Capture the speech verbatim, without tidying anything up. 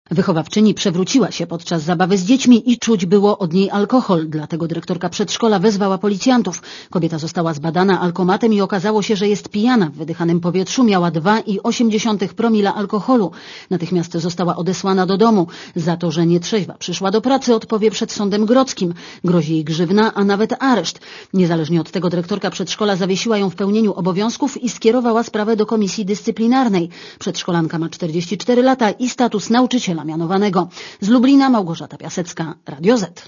Wychowawczyni przewróciła się podczas zabawy z dziećmi i czuć było od niej alkohol, dlatego dyrektorka przedszkola wezwała policjantów. Kobieta została zbadana alkomatem i okazało się, że jest pijana. W wydychanym powietrzu miała dwa i osiem dziesiątych promila alkoholu. Natychmiast została odesłana do domu. Za to, że nietrzeźwa przyszła do pracy, odpowie przed sądem grodzkim. Grozi jej grzywna, a nawet areszt. Niezależnie od tego dyrektorka przedszkola zawiesiła ją w pełnieniu obowiązków i skierowała sprawę do komisji dyscyplinarnej. Przedszkolanka ma czterdzieści cztery lata i status nauczyciela mianowanego. Z Lublina Małgorzata Piasecka, Radio Z.